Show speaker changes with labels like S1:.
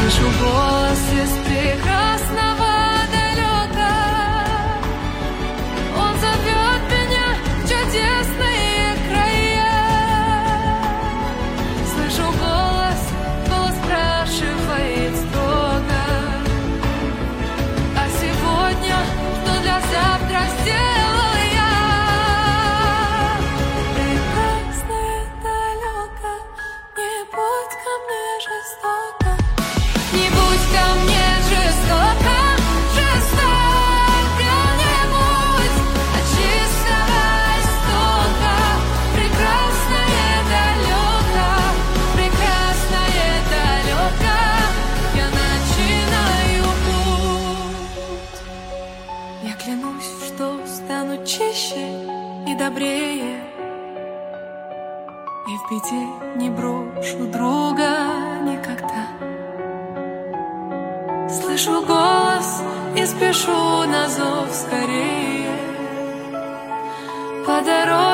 S1: Слышу голос из прекрасного далека. Он зовет меня в чудесные края. Слышу голос, голос спрашивает строго: а сегодня что для завтра сделал я? Прекрасное далеко, не будь ко мне жестоко. Не будь ко мне жестоко, жестоко не будь, от чистого истока. Прекрасное далеко, прекрасное далеко, я начинаю путь. Я клянусь, что стану чище и добрее, и в беде не брошу друга никогда. Слышу голос и спешу на зов скорее по дороге.